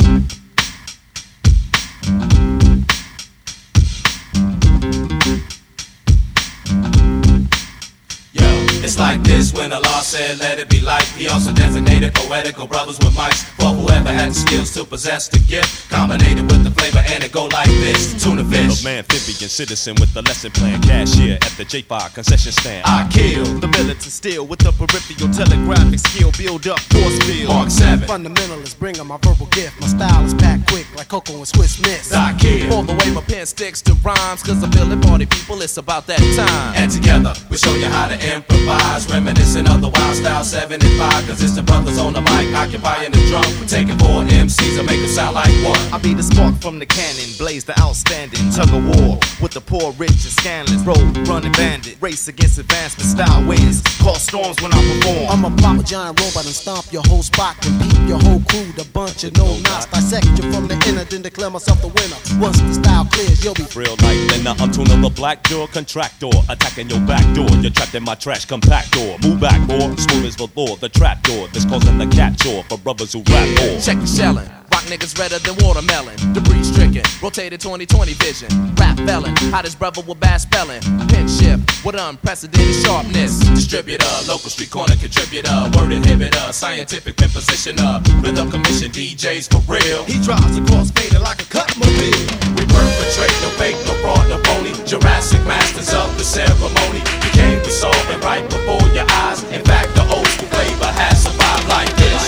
It's like this when Allah said let it be light. He also designated poetical brothers with mics for whoever had the skills to possess the gift, combinated with the flavor, and it go like this. Tuna fish, man, amphibian citizen with the lesson plan, cashier at the J5 concession stand. I kill the militant steel with the peripheral telegraphic skill, build up force field. Mark 7, Fundamentalists bring on my verbal gift. My style is packed quick like cocoa and Swiss Miss. I kill, All the way my pen sticks to rhymes, cause I'm feeling party people, it's about that time. and together we show you how to improvise, reminiscing of the wild style 7 and 5. Cause it's the brothers on the mic occupying the drum. We're taking 4 MCs and make them sound like one. I be the spark from the cannon, blaze the outstanding tug of war with the poor, rich, and scandalous. Road running bandit, race against advancement style ways. Cause storms when I perform. I'm a proper giant robot and stomp your whole spot and peep your whole crew. The bunch of no knots, dissect you from the inner, then declare myself the winner. Once the style clears, you'll be Real life, then I'm tuning the black door contractor, attacking your back door. You're trapped in my trash compactor. Move back, boy. Smooth as the law, the trap door. This causing the capture for brothers who rap more. Check the shelling. Rock niggas redder than watermelon. Debris stricken, rotated 20/20 vision. Rap felon, hottest brother with bad spelling. Pin shift with unprecedented sharpness. Distributor, local street corner contributor, word inhibitor, scientific pin positioner, rhythm commission DJs for real. He drives across fader like a cut mobile. We perpetrate, no fake, no fraud, no phony. Jurassic masters of the ceremony. You came, we saw it right before your eyes. In fact, the old school flavor has survived like this.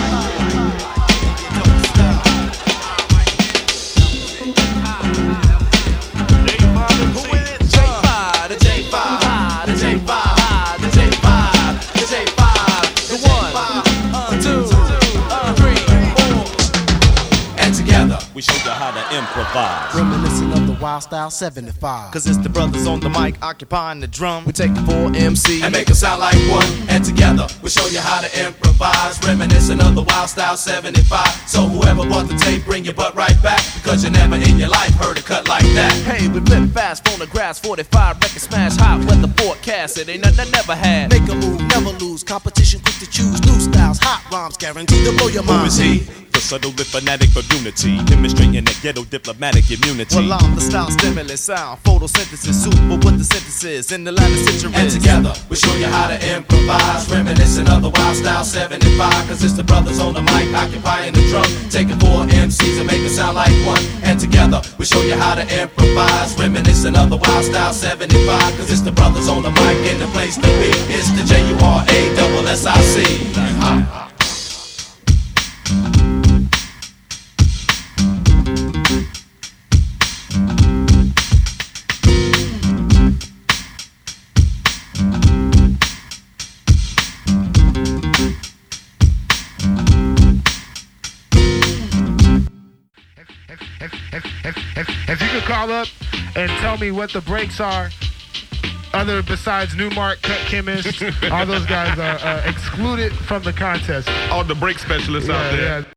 We show you how to improvise. reminiscent of the wild style 75. Cause it's the brothers on the mic occupying the drum. We take the 4 MC and make them sound like one. And together we show you how to improvise, reminiscent of the wild style 75. So whoever bought the tape, bring your butt right back, because you never in your life heard a cut like that. Hey, we flip fast, phonographs, 45, record smash, hot weather forecast. It ain't nothing I never had. Make a move, never lose. Competition quick to choose. New styles, hot rhymes, guaranteed to blow your mind. Who is he? The subtle and fanatic of unity, demonstrating that ghetto diplomatic immunity. Well, I'm the style stimulus sound, photosynthesis, super with the synthesis in the line of centuries. And together we show you how to improvise, reminiscent of the wild style 75. Cause it's the brothers on the mic occupying the drum, taking 4 MCs and make it sound like one. And together we show you how to improvise, reminiscent of the wild style 75. Cause it's the brothers on the mic in the place to be. It's the JURASSIC. If you could call up and tell me what the breaks are, other besides Newmark, Cut Chemist, all those guys are excluded from the contest. All the break specialists out there. Yeah.